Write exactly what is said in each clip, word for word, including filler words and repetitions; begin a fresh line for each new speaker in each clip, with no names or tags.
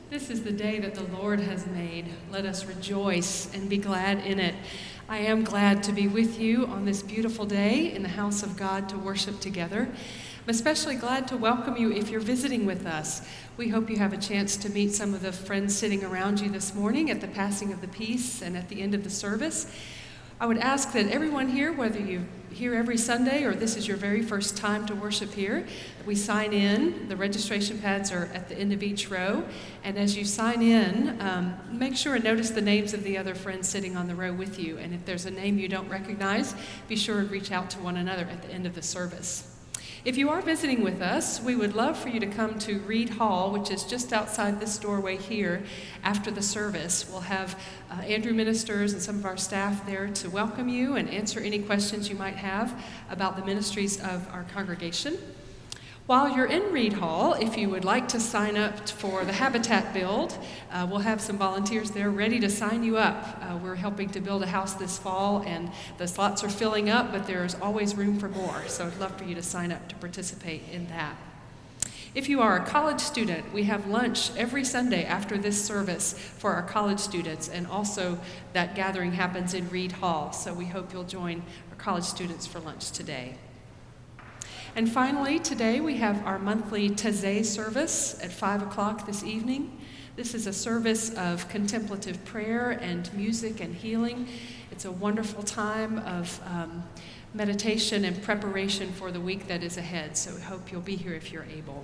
This is the day that the Lord has made. Let us rejoice and be glad in it. I am glad to be with you on this beautiful day in the house of God to worship together. I'm especially glad to welcome you if you're visiting with us. We hope you have a chance to meet some of the friends sitting around you this morning at the passing of the peace and at the end of the service. I would ask that everyone here, whether you're here every Sunday or this is your very first time to worship here, that we sign in. The registration pads are at the end of each row. And as you sign in, um, make sure and notice the names of the other friends sitting on the row with you. And if there's a name you don't recognize, be sure to reach out to one another at the end of the service. If you are visiting with us, we would love for you to come to Reed Hall, which is just outside this doorway here after the service. We'll have uh, Andrew ministers and some of our staff there to welcome you and answer any questions you might have about the ministries of our congregation. While you're in Reed Hall, if you would like to sign up for the Habitat build, uh, we'll have some volunteers there ready to sign you up. Uh, we're helping to build a house this fall, and the slots are filling up, but there's always room for more, so I'd love for you to sign up to participate in that. If you are a college student, we have lunch every Sunday after this service for our college students, and also that gathering happens in Reed Hall, so we hope you'll join our college students for lunch today. And finally, today we have our monthly Taizé service at five o'clock this evening. This is a service of contemplative prayer and music and healing. It's a wonderful time of um, meditation and preparation for the week that is ahead, so we hope you'll be here if you're able.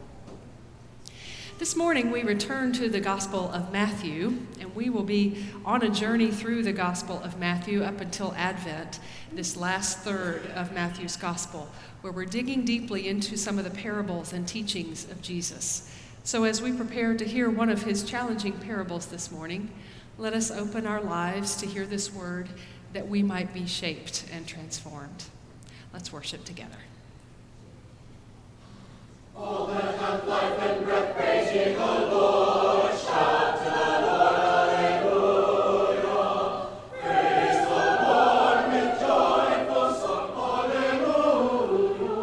This morning we return to the Gospel of Matthew, and we will be on a journey through the Gospel of Matthew up until Advent, this last third of Matthew's Gospel, where we're digging deeply into some of the parables and teachings of Jesus. So as we prepare to hear one of his challenging parables this morning, let us open our lives to hear this word that we might be shaped and transformed. Let's worship together.
All that have life and breath, praise ye the Lord. Shout to the Lord, hallelujah. Praise the Lord with joyful song, hallelujah.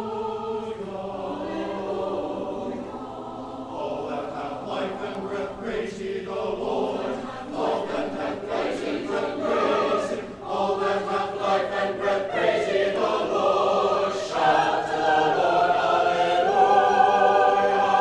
All that have life and breath, praise ye the Lord. All that have life and breath, praise him. All that have life and breath, praise ye the Lord. Shout to the Lord, hallelujah.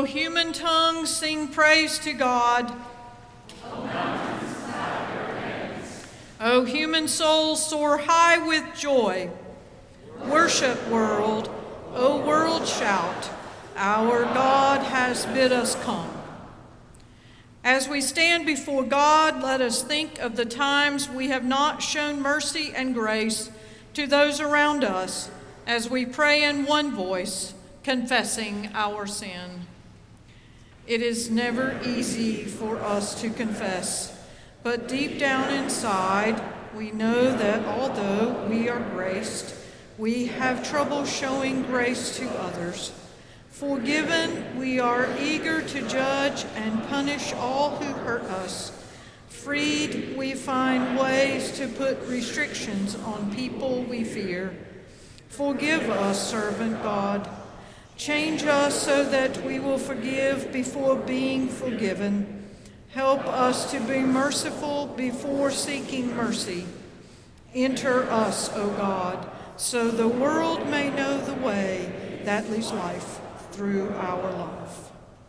O human tongues, sing praise to God.
O mountains, clap your hands.
O human souls, soar high with joy. Worship, world. O world, shout. Our God has bid us come. As we stand before God, let us think of the times we have not shown mercy and grace to those around us as we pray in one voice, confessing our sin. It is never easy for us to confess, but deep down inside, we know that although we are graced, we have trouble showing grace to others. Forgiven, we are eager to judge and punish all who hurt us. Freed, we find ways to put restrictions on people we fear. Forgive us, servant God. Change us so that we will forgive before being forgiven. Help us to be merciful before seeking mercy. Enter us, O God, so the world may know the way that leads life through our life.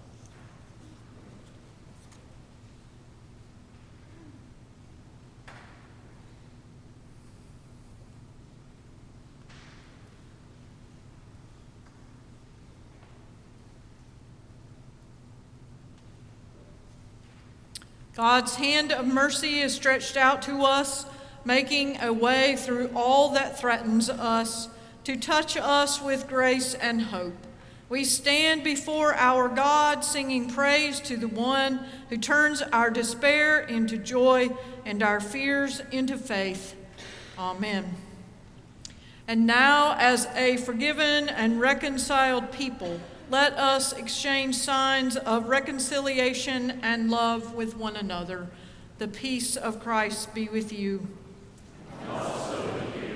God's hand of mercy is stretched out to us, making a way through all that threatens us, to touch us with grace and hope. We stand before our God, singing praise to the one who turns our despair into joy and our fears into faith. Amen. And now, as a forgiven and reconciled people, let us exchange signs of reconciliation and love with one another. The peace of Christ be with you.
And also with you.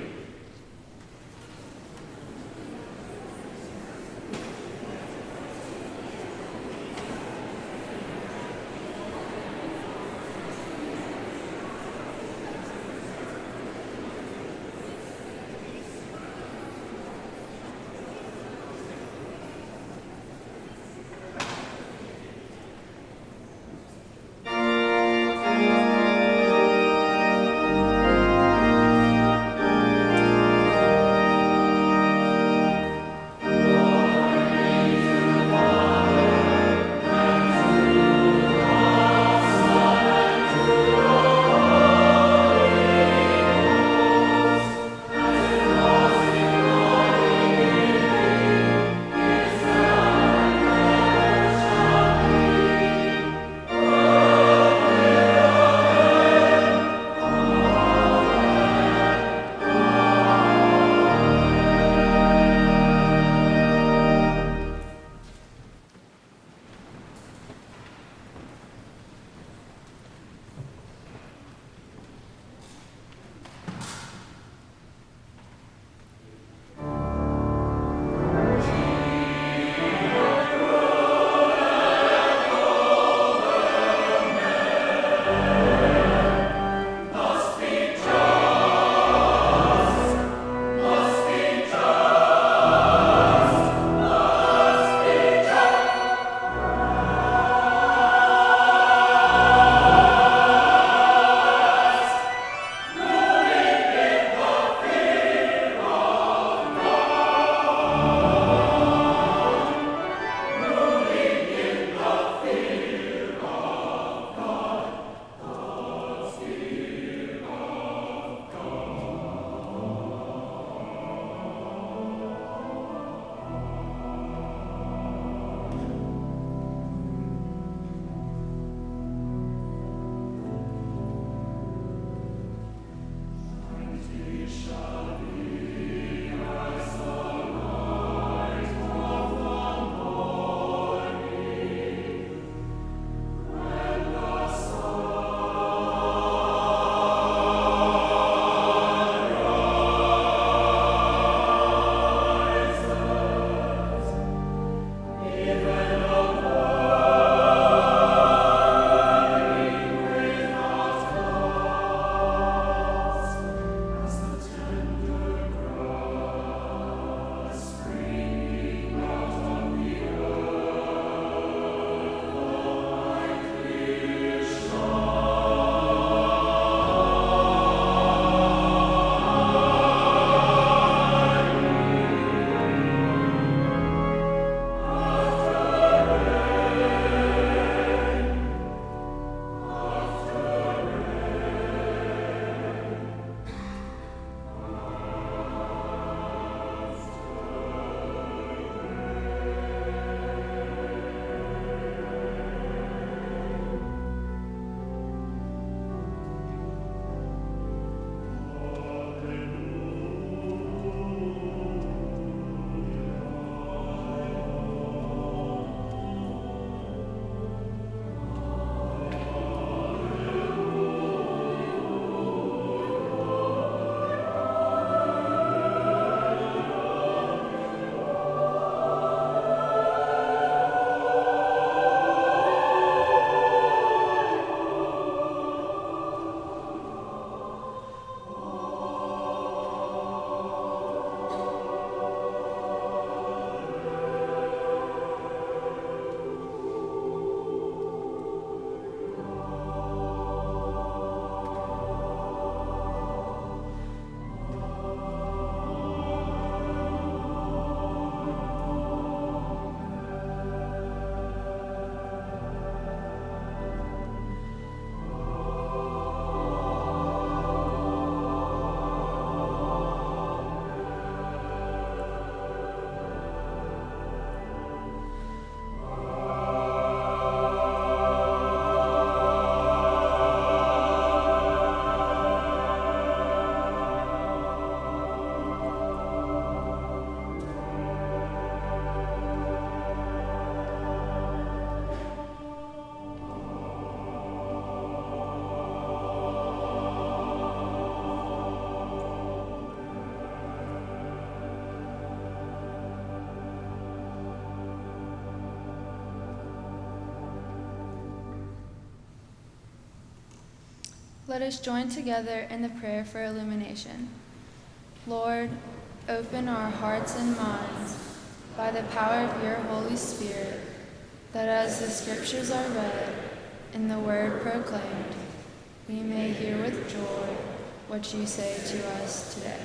Let us join together in the prayer for illumination. Lord, open our hearts and minds by the power of your Holy Spirit, that as the scriptures are read and the word proclaimed, we may hear with joy what you say to us today.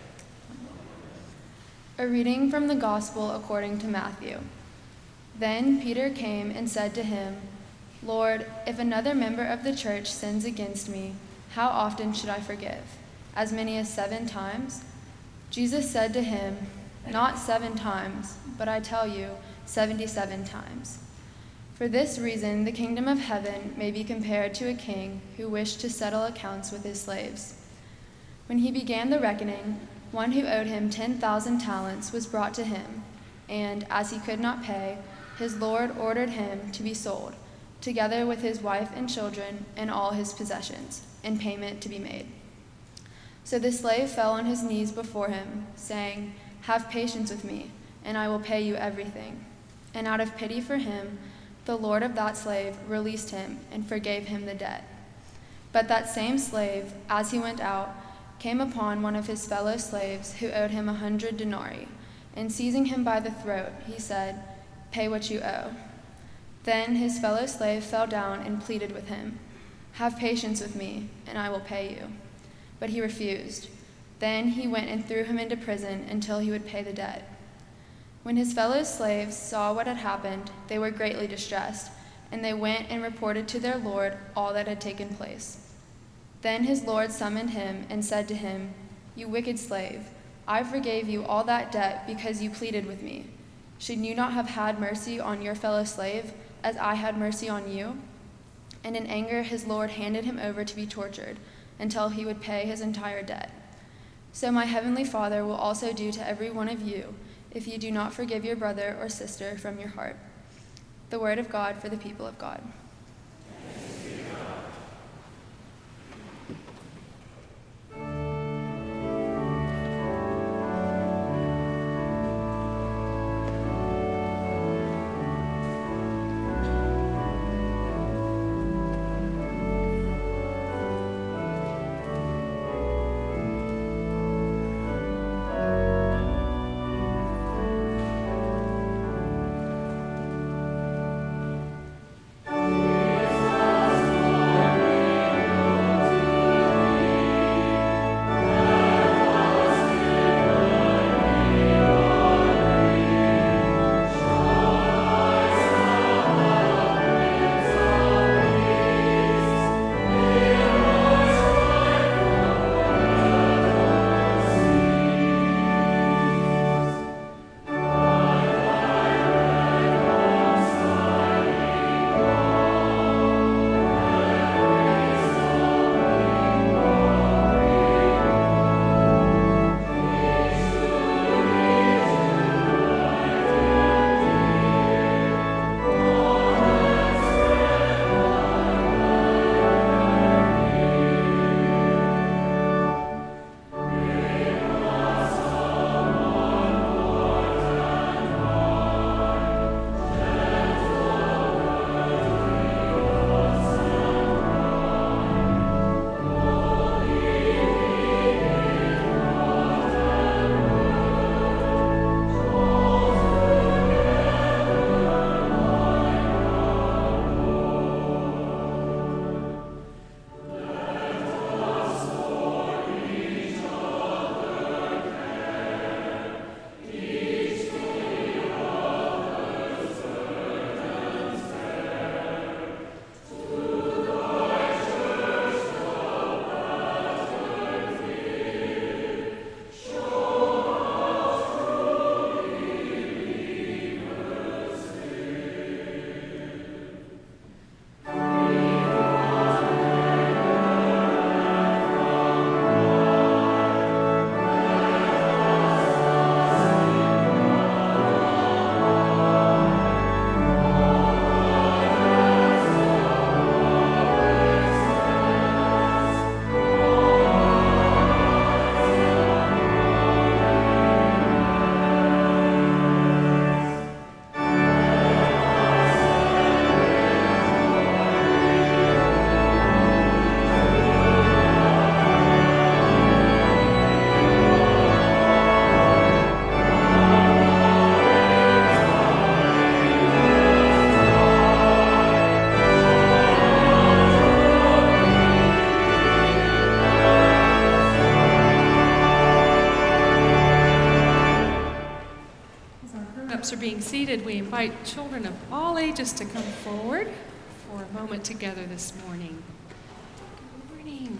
A reading from the Gospel according to Matthew. Then Peter came and said to him, Lord, if another member of the church sins against me, how often should I forgive? As many as seven times? Jesus said to him, Not seven times, but I tell you, seventy-seven times. For this reason, the kingdom of heaven may be compared to a king who wished to settle accounts with his slaves. When he began the reckoning, one who owed him ten thousand talents was brought to him, and as he could not pay, his Lord ordered him to be sold, together with his wife and children and all his possessions, and payment to be made. So the slave fell on his knees before him, saying, Have patience with me, and I will pay you everything. And out of pity for him, the Lord of that slave released him and forgave him the debt. But that same slave, as he went out, came upon one of his fellow slaves who owed him a hundred denarii, and seizing him by the throat, he said, Pay what you owe. Then his fellow slave fell down and pleaded with him, Have patience with me, and I will pay you. But he refused. Then he went and threw him into prison until he would pay the debt. When his fellow slaves saw what had happened, they were greatly distressed, and they went and reported to their lord all that had taken place. Then his lord summoned him and said to him, You wicked slave, I forgave you all that debt because you pleaded with me. Should you not have had mercy on your fellow slave, as I had mercy on you? And in anger his lord handed him over to be tortured, until he would pay his entire debt. So my heavenly Father will also do to every one of you, if you do not forgive your brother or sister from your heart. The word of God for the people of God.
Thank
seated, we invite children of all ages to come forward for a moment together this morning. Good morning.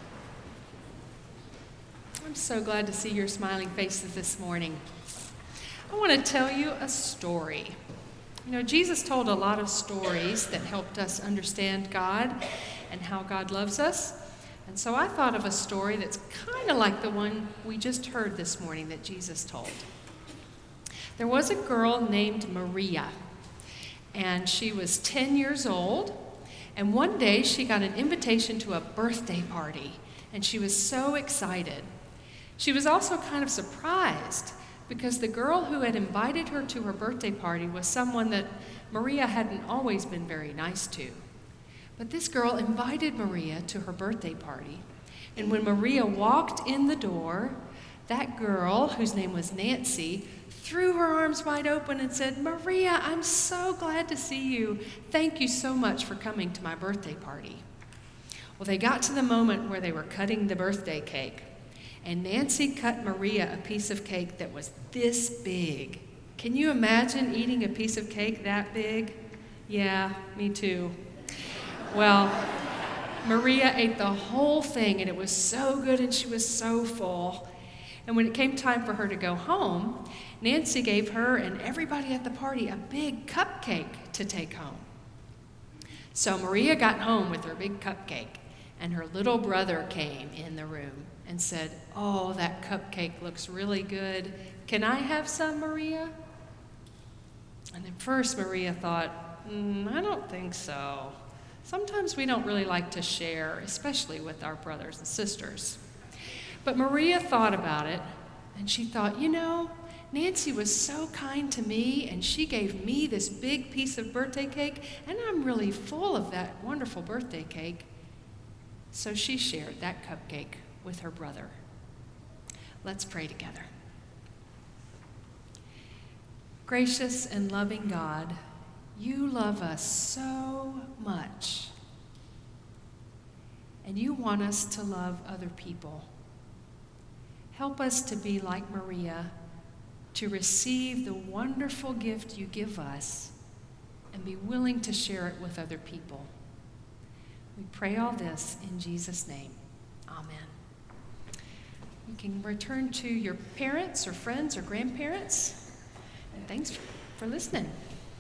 I'm so glad to see your smiling faces this morning. I want to tell you a story. You know, Jesus told a lot of stories that helped us understand God and how God loves us. And so I thought of a story that's kind of like the one we just heard this morning that Jesus told. There was a girl named Maria, and she was ten years old, and one day she got an invitation to a birthday party, and she was so excited. She was also kind of surprised because the girl who had invited her to her birthday party was someone that Maria hadn't always been very nice to. But this girl invited Maria to her birthday party. And when Maria walked in the door, that girl, whose name was Nancy, threw her arms wide open and said, "Maria, I'm so glad to see you. Thank you so much for coming to my birthday party." Well, they got to the moment where they were cutting the birthday cake. And Nancy cut Maria a piece of cake that was this big. Can you imagine eating a piece of cake that big? Yeah, me too. Well, Maria ate the whole thing, and it was so good, and she was so full. And when it came time for her to go home, Nancy gave her and everybody at the party a big cupcake to take home. So Maria got home with her big cupcake, and her little brother came in the room and said, "Oh, that cupcake looks really good. Can I have some, Maria?" And at first, Maria thought, mm, I don't think so. Sometimes we don't really like to share, especially with our brothers and sisters. But Maria thought about it, and she thought, you know, Nancy was so kind to me, and she gave me this big piece of birthday cake, and I'm really full of that wonderful birthday cake. So she shared that cupcake with her brother. Let's pray together. Gracious and loving God, you love us so much, and you want us to love other people. Help us to be like Maria, to receive the wonderful gift you give us and be willing to share it with other people. We pray all this in Jesus' name. Amen. You can return to your parents or friends or grandparents. And thanks for, for listening.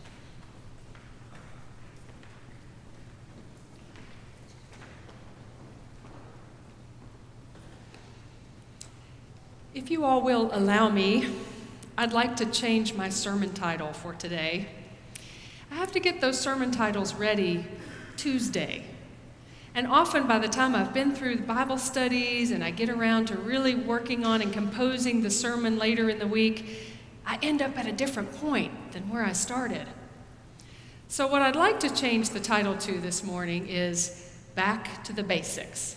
If you all will allow me, I'd like to change my sermon title for today. I have to get those sermon titles ready Tuesday. And often by the time I've been through the Bible studies and I get around to really working on and composing the sermon later in the week, I end up at a different point than where I started. So what I'd like to change the title to this morning is Back to the Basics.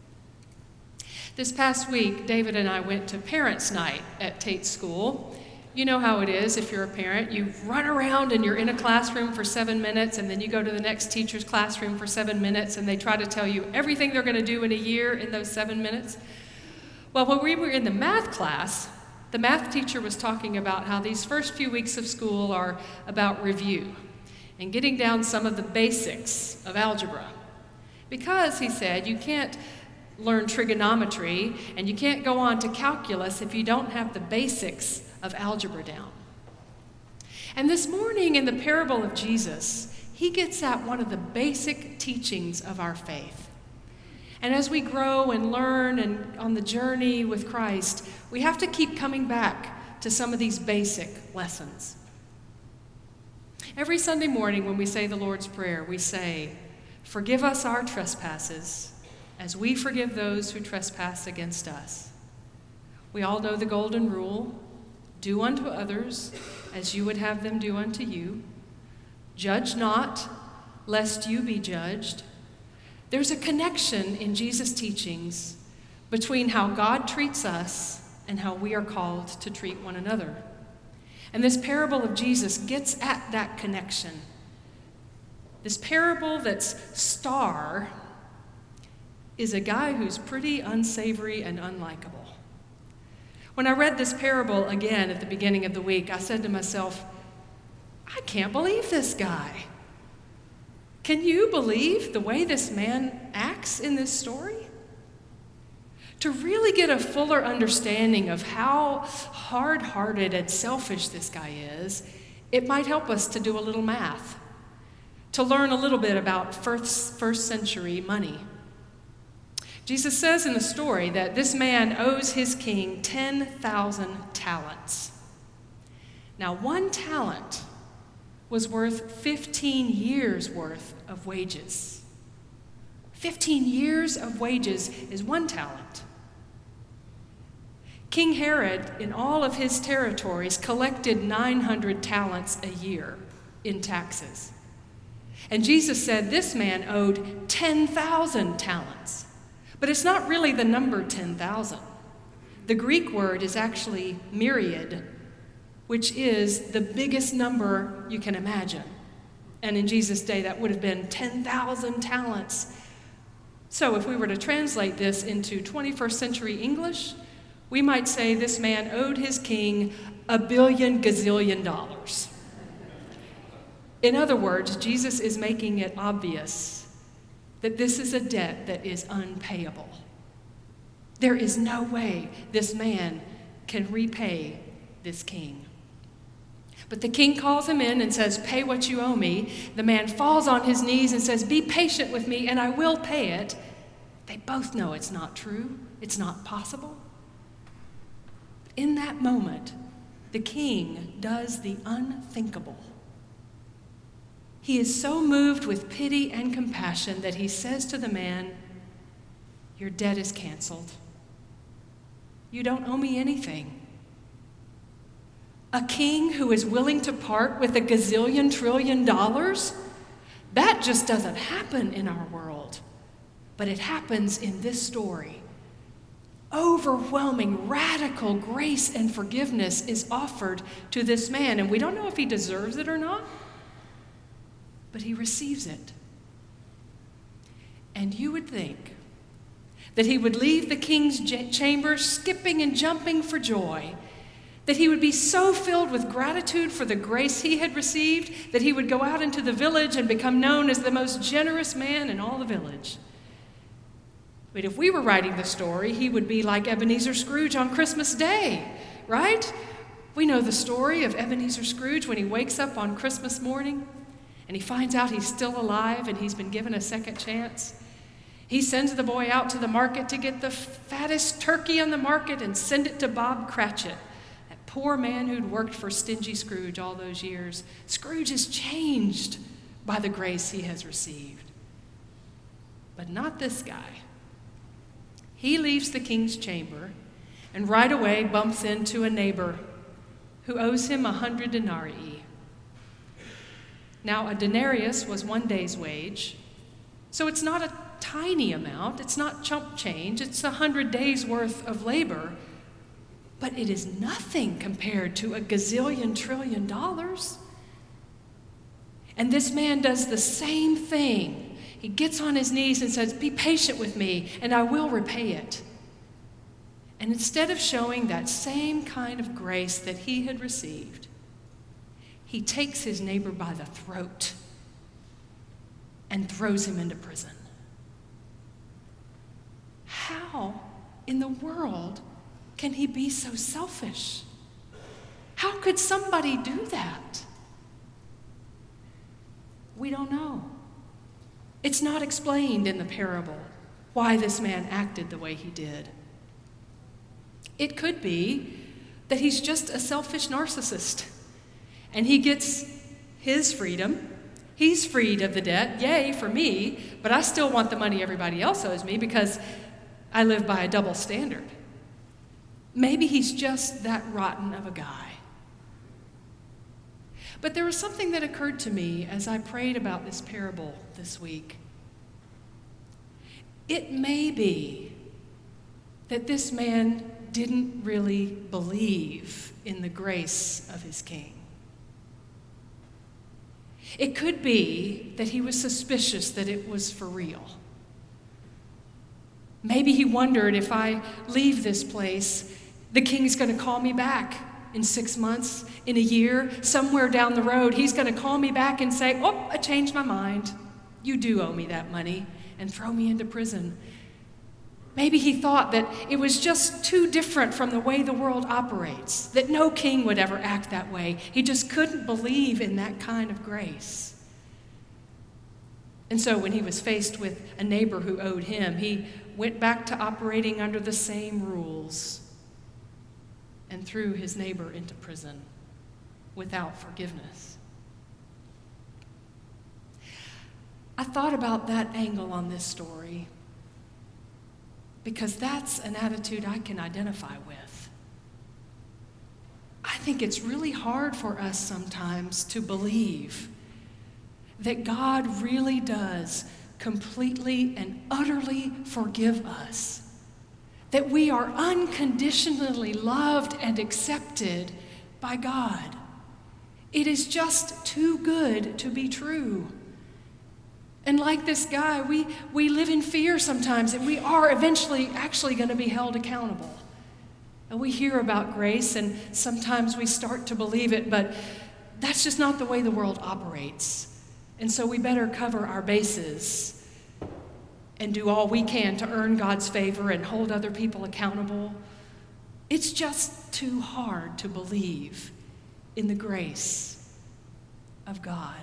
This past week, David and I went to Parents' Night at Tate School. You know how it is if you're a parent. You run around and you're in a classroom for seven minutes, and then you go to the next teacher's classroom for seven minutes, and they try to tell you everything they're going to do in a year in those seven minutes. Well, when we were in the math class, the math teacher was talking about how these first few weeks of school are about review and getting down some of the basics of algebra. Because, he said, you can't learn trigonometry and you can't go on to calculus if you don't have the basics of algebra down. And this morning in the parable of Jesus, he gets at one of the basic teachings of our faith. And as we grow and learn and on the journey with Christ, we have to keep coming back to some of these basic lessons. Every Sunday morning when we say the Lord's Prayer, we say, "Forgive us our trespasses, as we forgive those who trespass against us." We all know the golden rule: do unto others as you would have them do unto you. Judge not, lest you be judged. There's a connection in Jesus' teachings between how God treats us and how we are called to treat one another. And this parable of Jesus gets at that connection. This parable that's star is a guy who's pretty unsavory and unlikable. When I read this parable again at the beginning of the week, I said to myself, I can't believe this guy. Can you believe the way this man acts in this story? To really get a fuller understanding of how hard-hearted and selfish this guy is, it might help us to do a little math, to learn a little bit about first, first century money. Jesus says in the story that this man owes his king ten thousand talents. Now, one talent was worth fifteen years' worth of wages. fifteen years of wages is one talent. King Herod, in all of his territories, collected nine hundred talents a year in taxes. And Jesus said this man owed ten thousand talents. But it's not really the number ten thousand. The Greek word is actually myriad, which is the biggest number you can imagine. And in Jesus' day, that would have been ten thousand talents. So if we were to translate this into twenty-first century English, we might say this man owed his king a billion gazillion dollars. In other words, Jesus is making it obvious that this is a debt that is unpayable. There is no way this man can repay this king. But the king calls him in and says, "Pay what you owe me." The man falls on his knees and says, "Be patient with me and I will pay it." They both know it's not true. It's not possible. In that moment, the king does the unthinkable. He is so moved with pity and compassion that he says to the man, "Your debt is canceled. You don't owe me anything." A king who is willing to part with a gazillion trillion dollars? That just doesn't happen in our world. But it happens in this story. Overwhelming, radical grace and forgiveness is offered to this man, and we don't know if he deserves it or not, but he receives it. And you would think that he would leave the king's chamber skipping and jumping for joy, that he would be so filled with gratitude for the grace he had received that he would go out into the village and become known as the most generous man in all the village. But if we were writing the story, he would be like Ebenezer Scrooge on Christmas Day, right? We know the story of Ebenezer Scrooge when he wakes up on Christmas morning and he finds out he's still alive and he's been given a second chance. He sends the boy out to the market to get the fattest turkey on the market and send it to Bob Cratchit, that poor man who'd worked for stingy Scrooge all those years. Scrooge is changed by the grace he has received. But not this guy. He leaves the king's chamber and right away bumps into a neighbor who owes him a hundred denarii. Now, a denarius was one day's wage, so it's not a tiny amount. It's not chump change. It's a hundred days' worth of labor, but it is nothing compared to a gazillion trillion dollars. And this man does the same thing. He gets on his knees and says, "Be patient with me, and I will repay it." And instead of showing that same kind of grace that he had received, he takes his neighbor by the throat and throws him into prison. How in the world can he be so selfish? How could somebody do that? We don't know. It's not explained in the parable why this man acted the way he did. It could be that he's just a selfish narcissist and he gets his freedom. He's freed of the debt. Yay for me, but I still want the money everybody else owes me because I live by a double standard. Maybe he's just that rotten of a guy. But there was something that occurred to me as I prayed about this parable this week. It may be that this man didn't really believe in the grace of his king. It could be that he was suspicious that it was for real. Maybe he wondered, if I leave this place, the king's going to call me back in six months, in a year, somewhere down the road, he's going to call me back and say, oh, I changed my mind. You do owe me that money, and throw me into prison. Maybe he thought that it was just too different from the way the world operates, that no king would ever act that way. He just couldn't believe in that kind of grace. And so when he was faced with a neighbor who owed him, he went back to operating under the same rules and threw his neighbor into prison without forgiveness. I thought about that angle on this story because that's an attitude I can identify with. I think it's really hard for us sometimes to believe that God really does completely and utterly forgive us, that we are unconditionally loved and accepted by God. It is just too good to be true. And like this guy, we, we live in fear sometimes, and we are eventually actually going to be held accountable. And we hear about grace, and sometimes we start to believe it, but that's just not the way the world operates. And so we better cover our bases and do all we can to earn God's favor and hold other people accountable. It's just too hard to believe in the grace of God.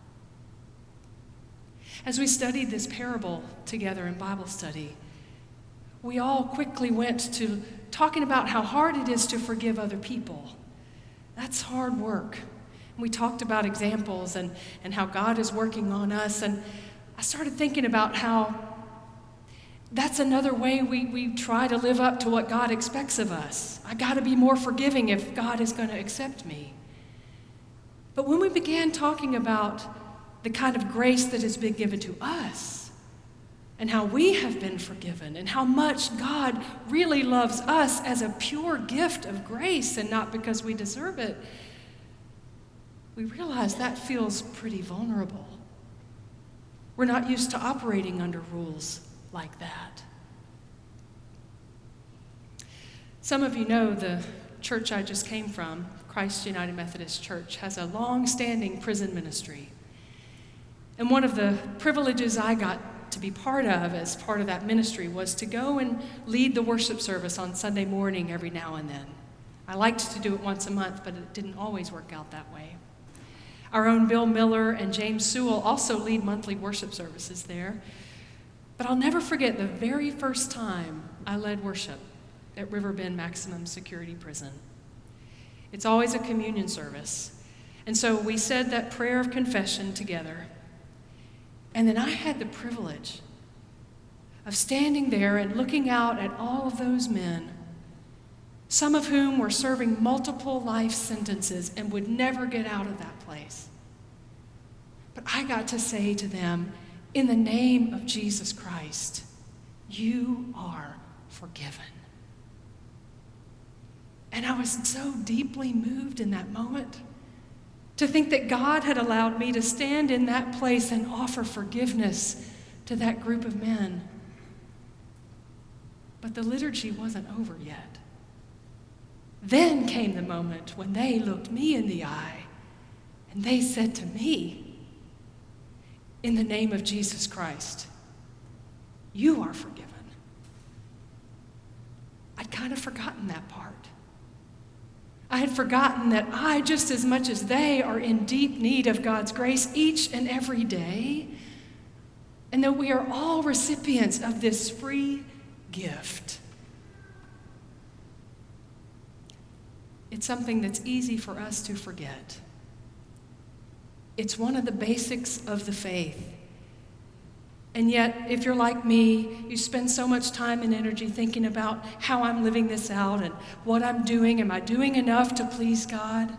As we studied this parable together in Bible study, we all quickly went to talking about how hard it is to forgive other people. That's hard work. And we talked about examples and, and how God is working on us. And I started thinking about how that's another way we, we try to live up to what God expects of us. I got to be more forgiving if God is going to accept me. But when we began talking about the kind of grace that has been given to us, and how we have been forgiven, and how much God really loves us as a pure gift of grace and not because we deserve it, we realize that feels pretty vulnerable. We're not used to operating under rules like that. Some of you know the church I just came from, Christ United Methodist Church, has a long-standing prison ministry. And one of the privileges I got to be part of as part of that ministry was to go and lead the worship service on Sunday morning every now and then. I liked to do it once a month, but it didn't always work out that way. Our own Bill Miller and James Sewell also lead monthly worship services there. But I'll never forget the very first time I led worship at Riverbend Maximum Security Prison. It's always a communion service. And so we said that prayer of confession together. And then I had the privilege of standing there and looking out at all of those men, some of whom were serving multiple life sentences and would never get out of that place. But I got to say to them, in the name of Jesus Christ, you are forgiven. And I was so deeply moved in that moment to think that God had allowed me to stand in that place and offer forgiveness to that group of men. But the liturgy wasn't over yet. Then came the moment when they looked me in the eye and they said to me, in the name of Jesus Christ, you are forgiven. I'd kind of forgotten that part. I had forgotten that I, just as much as they, are in deep need of God's grace each and every day, and that we are all recipients of this free gift. It's something that's easy for us to forget. It's one of the basics of the faith. And yet, if you're like me, you spend so much time and energy thinking about how I'm living this out and what I'm doing. Am I doing enough to please God?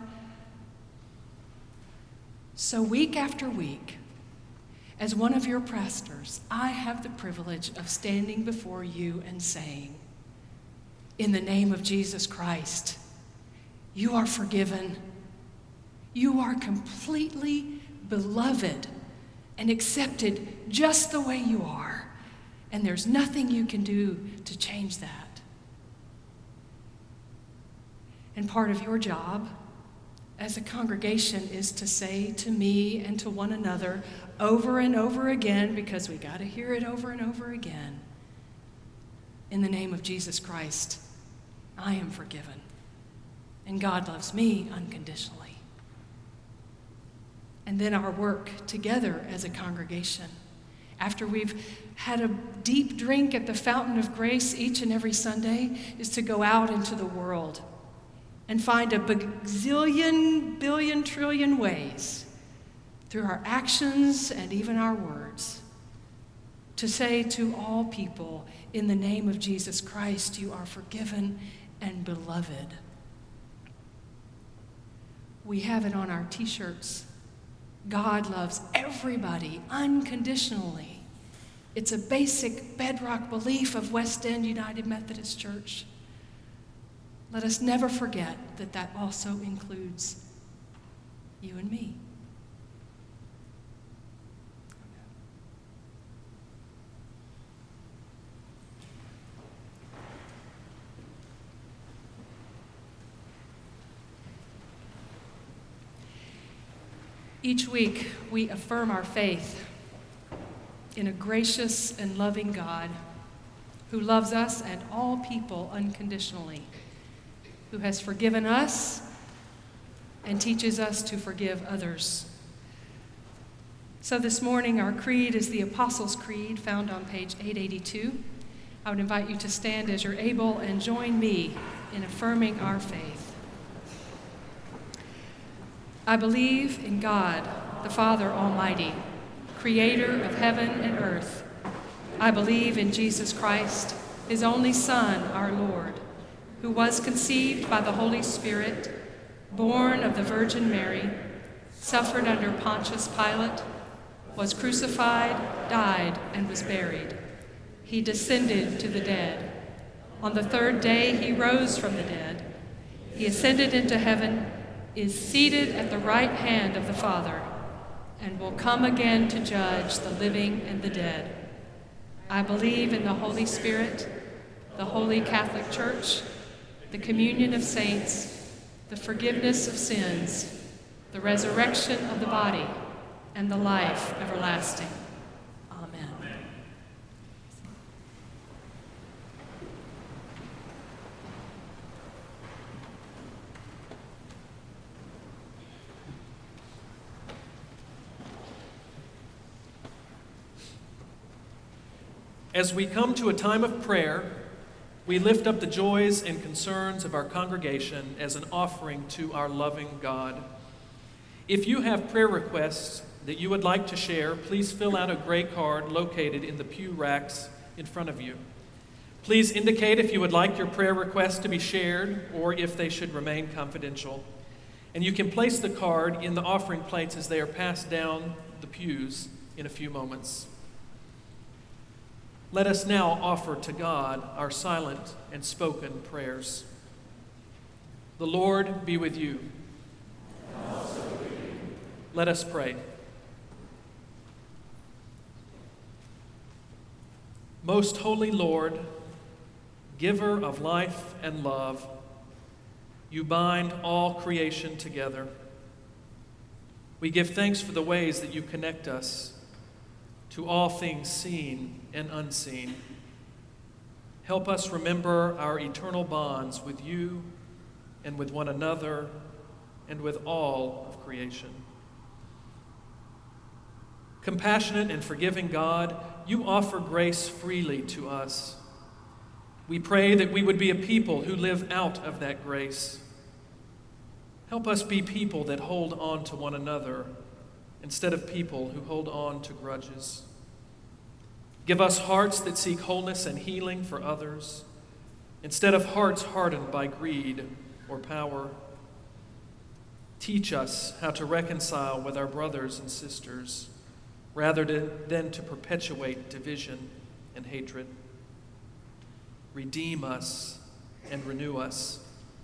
So week after week, as one of your pastors, I have the privilege of standing before you and saying, in the name of Jesus Christ, you are forgiven. You are completely beloved and accepted just the way you are. And there's nothing you can do to change that. And part of your job as a congregation is to say to me and to one another over and over again, because we got to hear it over and over again, in the name of Jesus Christ, I am forgiven, and God loves me unconditionally. And then our work together as a congregation, after we've had a deep drink at the fountain of grace each and every Sunday, is to go out into the world and find a bazillion, billion, trillion ways, through our actions and even our words, to say to all people, in the name of Jesus Christ, you are forgiven and beloved. We have it on our t-shirts. God loves everybody unconditionally. It's a basic bedrock belief of West End United Methodist Church. Let us never forget that that also includes you and me. Each week, we affirm our faith in a gracious and loving God who loves us and all people unconditionally, who has forgiven us and teaches us to forgive others. So this morning, our creed is the Apostles' Creed, found on page eight eighty-two. I would invite you to stand as you're able and join me in affirming our faith. I believe in God, the Father Almighty, creator of heaven and earth. I believe in Jesus Christ, his only Son, our Lord, who was conceived by the Holy Spirit, born of the Virgin Mary, suffered under Pontius Pilate, was crucified, died, and was buried. He descended to the dead. On the third day he rose from the dead. He ascended into heaven, is seated at the right hand of the Father, and will come again to judge the living and the dead. I believe in the Holy Spirit, the Holy Catholic Church, the communion of saints, the forgiveness of sins, the resurrection of the body, and the life everlasting. Amen.
As we come to a time of prayer, we lift up the joys and concerns of our congregation as an offering to our loving God. If you have prayer requests that you would like to share, please fill out a gray card located in the pew racks in front of you. Please indicate if you would like your prayer requests to be shared or if they should remain confidential. And you can place the card in the offering plates as they are passed down the pews in a few moments. Let us now offer to God our silent and spoken prayers. The Lord be with you.
And also with you.
Let us pray. Most holy Lord, giver of life and love, you bind all creation together. We give thanks for the ways that you connect us to all things seen and unseen. Help us remember our eternal bonds with you and with one another and with all of creation. Compassionate and forgiving God, you offer grace freely to us. We pray that we would be a people who live out of that grace. Help us be people that hold on to one another instead of people who hold on to grudges. Give us hearts that seek wholeness and healing for others, instead of hearts hardened by greed or power. Teach us how to reconcile with our brothers and sisters, rather than to perpetuate division and hatred. Redeem us and renew us.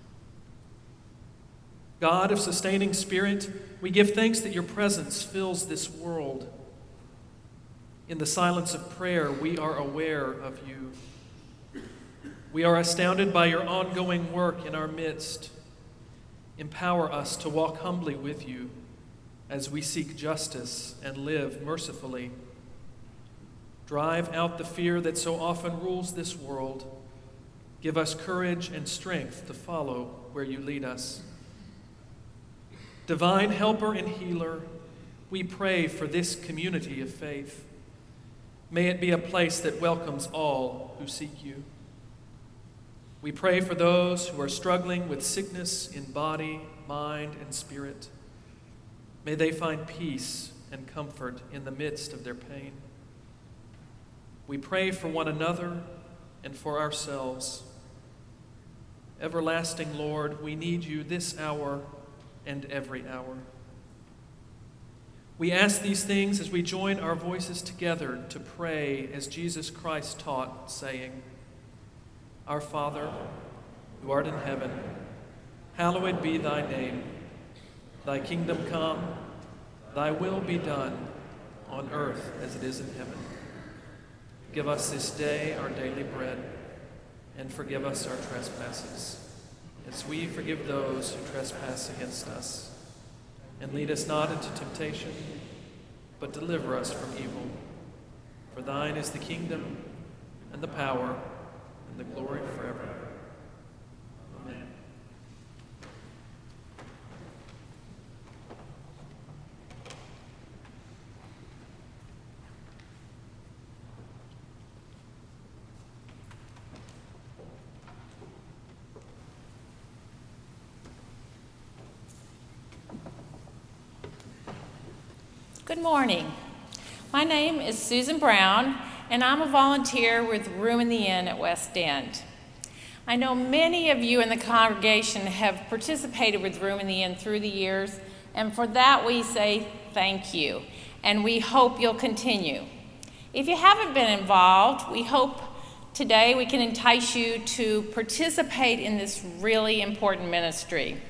God of sustaining spirit, we give thanks that your presence fills this world. In the silence of prayer, we are aware of you. We are astounded by your ongoing work in our midst Empower us to walk humbly with you as we seek justice and live mercifully. Drive out the fear that so often rules this world. Give us courage and strength to follow where you lead us. Divine helper and healer, we pray for this community of faith. May it be a place that welcomes all who seek you. We pray for those who are struggling with sickness in body, mind, and spirit. May they find peace and comfort in the midst of their pain. We pray for one another and for ourselves. Everlasting Lord, we need you this hour and every hour. We ask these things as we join our voices together to pray as Jesus Christ taught, saying, Our Father, who art in heaven, hallowed be thy name. Thy kingdom come, thy will be done, on earth as it is in heaven. Give us this day our daily bread, and forgive us our trespasses, as we forgive those who trespass against us. And lead us not into temptation, but deliver us from evil. For thine is the kingdom, and the power, and the glory forever. Amen.
Good morning. My name is Susan Brown, and I'm a volunteer with Room in the Inn at West End. I know many of you in the congregation have participated with Room in the Inn through the years, and for that we say thank you, and we hope you'll continue. If you haven't been involved, we hope today we can entice you to participate in this really important ministry.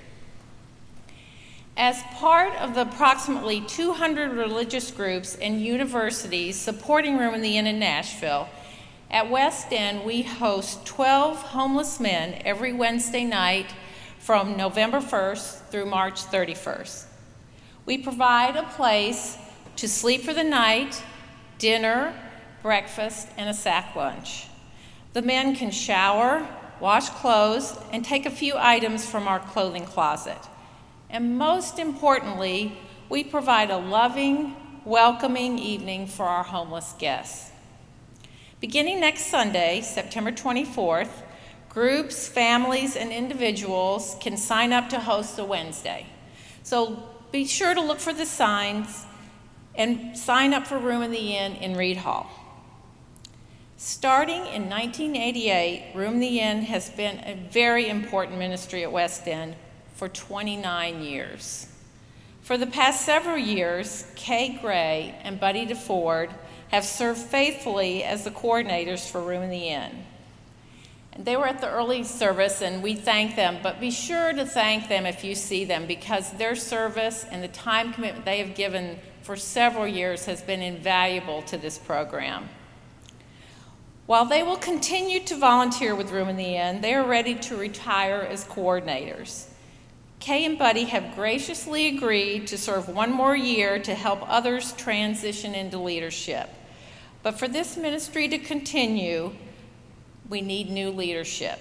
As part of the approximately two hundred religious groups and universities supporting Room in the Inn in Nashville, at West End we host twelve homeless men every Wednesday night from November first through March thirty-first. We provide a place to sleep for the night, dinner, breakfast, and a sack lunch. The men can shower, wash clothes, and take a few items from our clothing closet. And most importantly, we provide a loving, welcoming evening for our homeless guests. Beginning next Sunday, September twenty-fourth, groups, families, and individuals can sign up to host a Wednesday. So be sure to look for the signs and sign up for Room in the Inn in Reed Hall. Starting in nineteen eighty-eight, Room in the Inn has been a very important ministry at West End for twenty-nine years. For the past several years, Kay Gray and Buddy DeFord have served faithfully as the coordinators for Room in the Inn. And they were at the early service, and we thank them, but be sure to thank them if you see them, because their service and the time commitment they have given for several years has been invaluable to this program. While they will continue to volunteer with Room in the Inn, they are ready to retire as coordinators. Kay and Buddy have graciously agreed to serve one more year to help others transition into leadership. But for this ministry to continue, we need new leadership.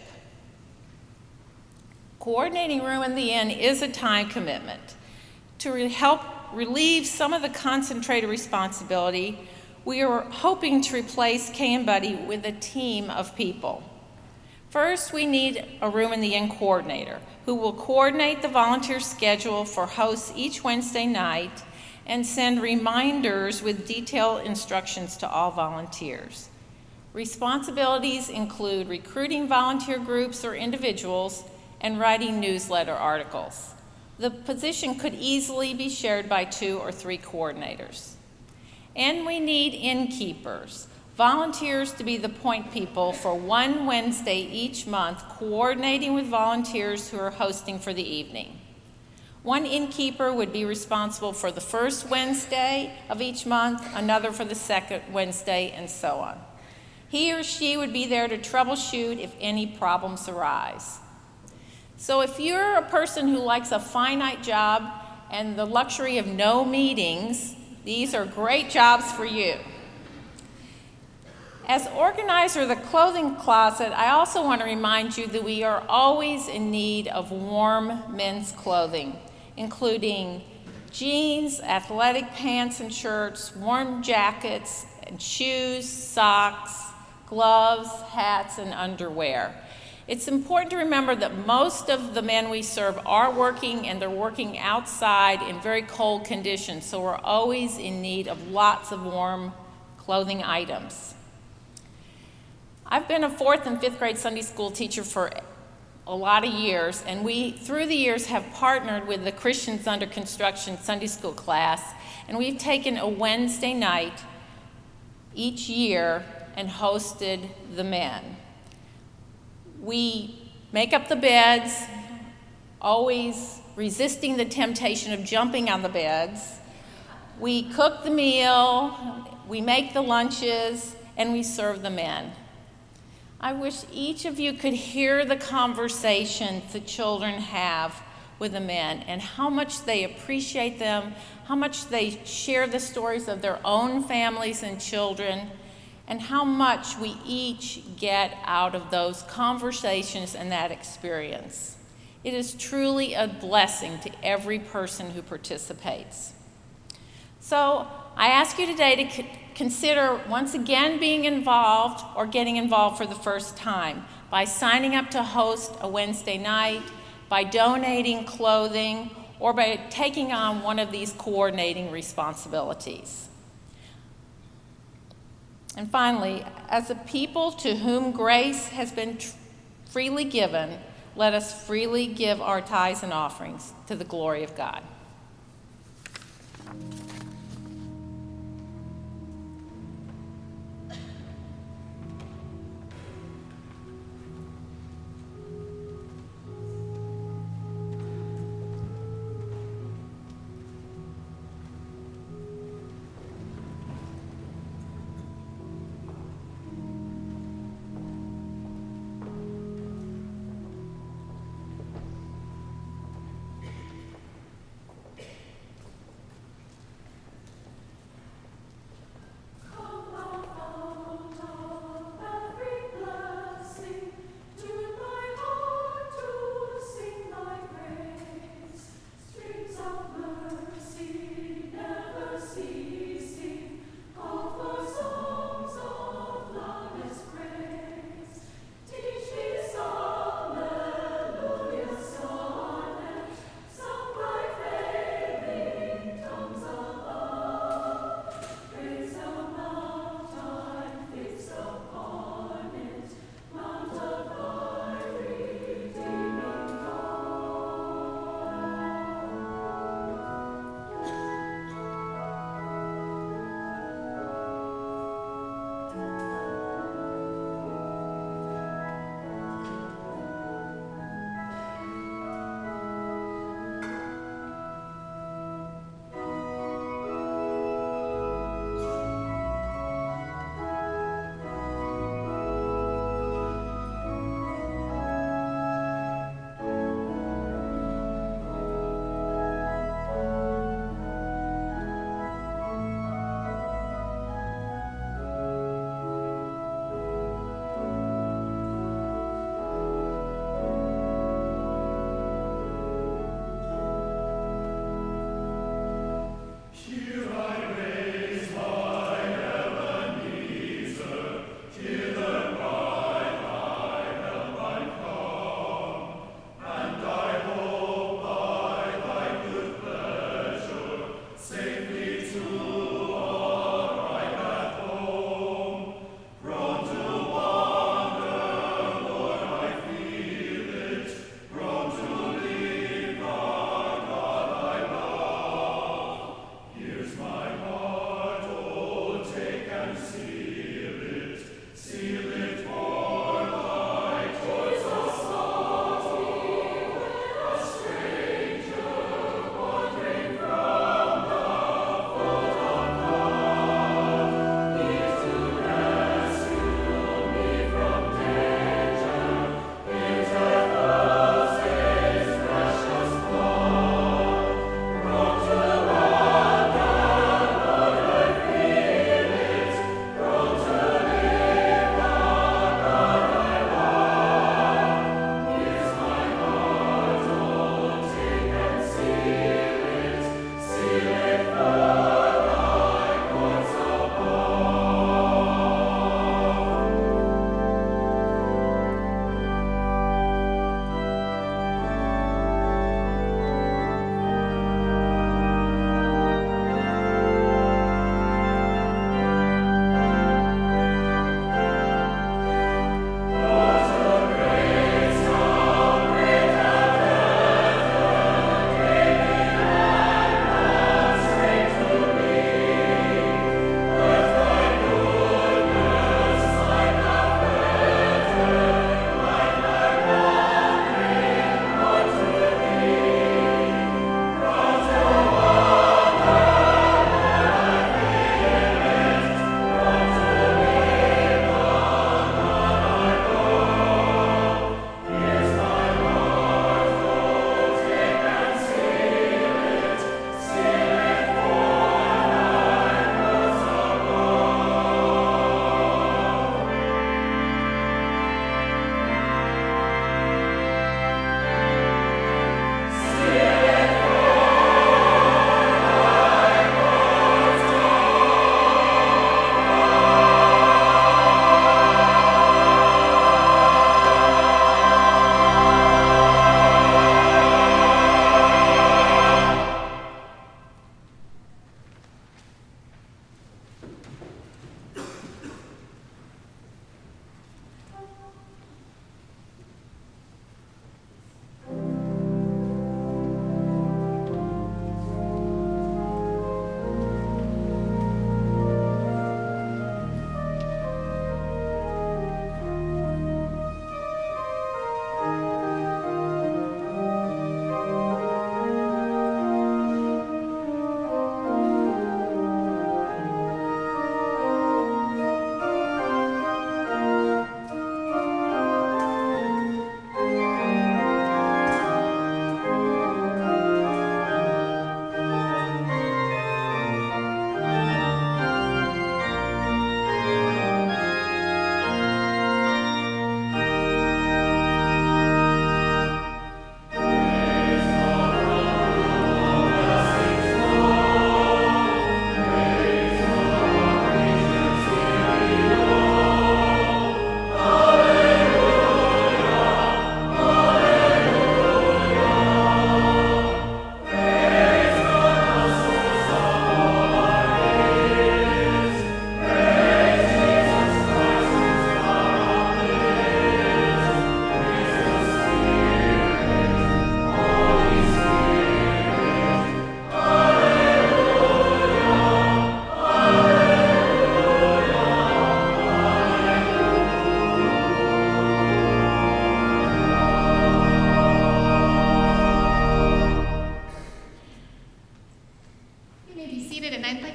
Coordinating Room in the Inn is a time commitment. To re- help relieve some of the concentrated responsibility, we are hoping to replace Kay and Buddy with a team of people. First, we need a Room in the Inn coordinator who will coordinate the volunteer schedule for hosts each Wednesday night and send reminders with detailed instructions to all volunteers. Responsibilities include recruiting volunteer groups or individuals and writing newsletter articles. The position could easily be shared by two or three coordinators. And we need innkeepers, volunteers to be the point people for one Wednesday each month, coordinating with volunteers who are hosting for the evening. One innkeeper would be responsible for the first Wednesday of each month, another for the second Wednesday, and so on. He or she would be there to troubleshoot if any problems arise. So if you're a person who likes a finite job and the luxury of no meetings, these are great jobs for you. As organizer of the clothing closet, I also want to remind you that we are always in need of warm men's clothing, including jeans, athletic pants and shirts, warm jackets, and shoes, socks, gloves, hats, and underwear. It's important to remember that most of the men we serve are working, and they're working outside in very cold conditions, so we're always in need of lots of warm clothing items. I've been a fourth and fifth grade Sunday school teacher for a lot of years, and we, through the years, have partnered with the Christians Under Construction Sunday school class, and we've taken a Wednesday night each year and hosted the men. We make up the beds, always resisting the temptation of jumping on the beds. We cook the meal, we make the lunches, and we serve the men. I wish each of you could hear the conversations the children have with the men and how much they appreciate them, how much they share the stories of their own families and children, and how much we each get out of those conversations and that experience. It is truly a blessing to every person who participates. So I ask you today to c- consider once again being involved or getting involved for the first time by signing up to host a Wednesday night, by donating clothing, or by taking on one of these coordinating responsibilities. And finally, as a people to whom grace has been tr- freely given, let us freely give our tithes and offerings to the glory of God.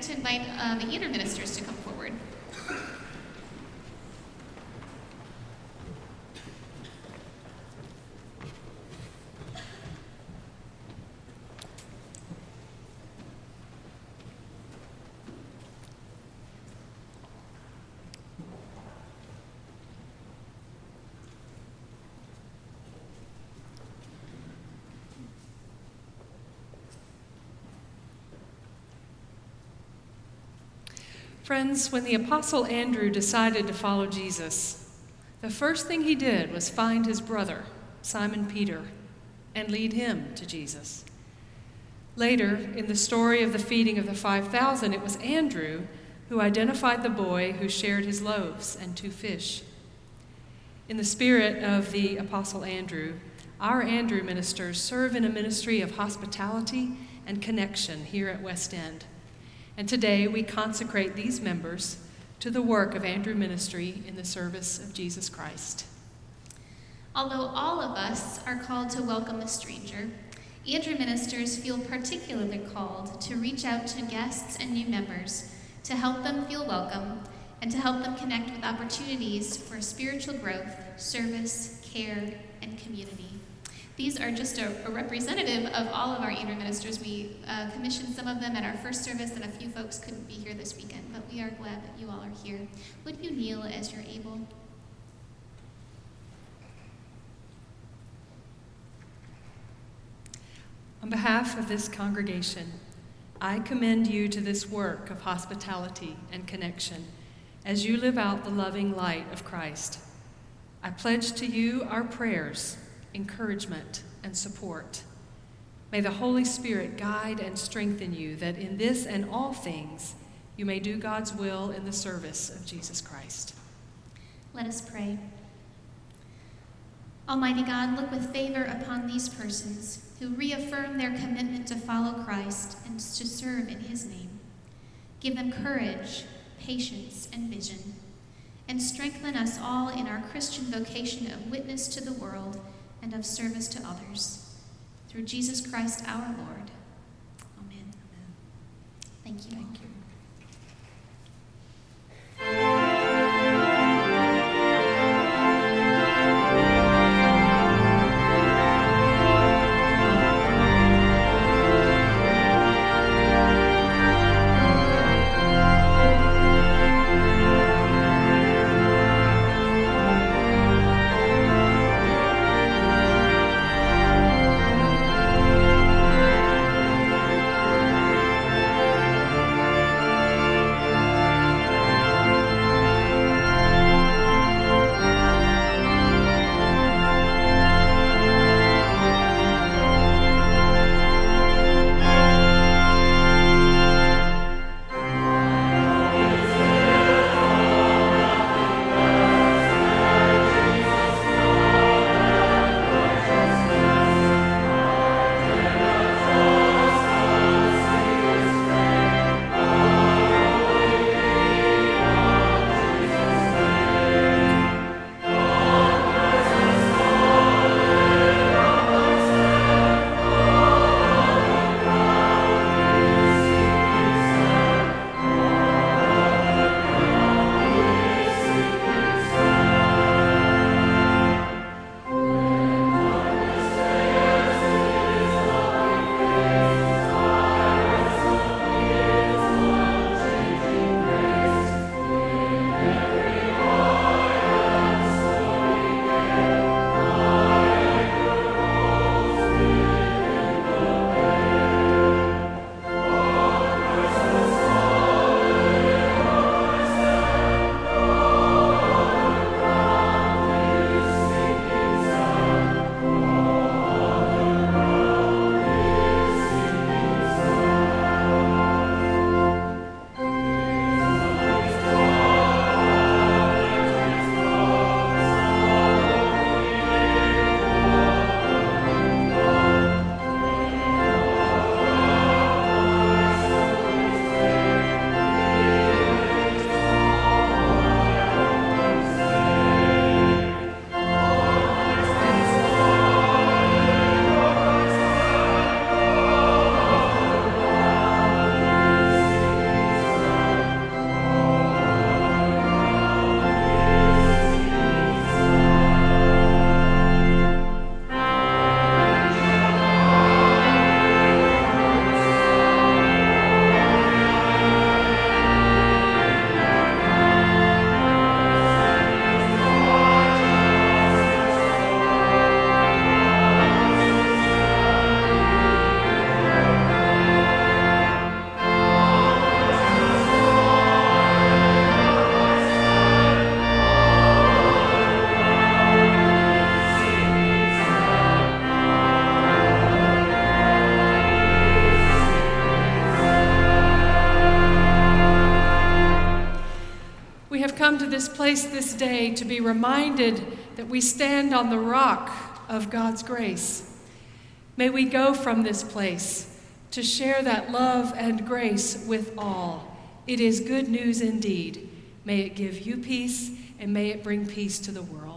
like to invite uh, the Eater ministers to come forward.
Friends, when the Apostle Andrew decided to follow Jesus, the first thing he did was find his brother, Simon Peter, and lead him to Jesus. Later, in the story of the feeding of the five thousand, it was Andrew who identified the boy who shared his loaves and two fish. In the spirit of the Apostle Andrew, our Andrew ministers serve in a ministry of hospitality and connection here at West End. And today we consecrate these members to the work of Andrew Ministry in the service of Jesus Christ.
Although all of us are called to welcome a stranger, Andrew ministers feel particularly called to reach out to guests and new members to help them feel welcome and to help them connect with opportunities for spiritual growth, service, care, and community. These are just a, a representative of all of our Andrew ministers. We uh, commissioned some of them at our first service, and a few folks couldn't be here this weekend, but we are glad that you all are here. Would you kneel as you're able?
On behalf of this congregation, I commend you to this work of hospitality and connection as you live out the loving light of Christ. I pledge to you our prayers, encouragement, and support. May the Holy Spirit guide and strengthen you that in this and all things you may do God's will in the service of Jesus Christ.
Let us pray. Almighty God, look with favor upon these persons who reaffirm their commitment to follow Christ and to serve in his name. Give them courage, patience, and vision, and strengthen us all in our Christian vocation of witness to the world and of service to others. Through Jesus Christ our Lord. Amen. Amen. Thank you.
Thank you.
Thank
come to this place this day to be reminded that we stand on the rock of God's grace. May we go from this place to share that love and grace with all. It is good news indeed. May it give you peace, and may it bring peace to the world.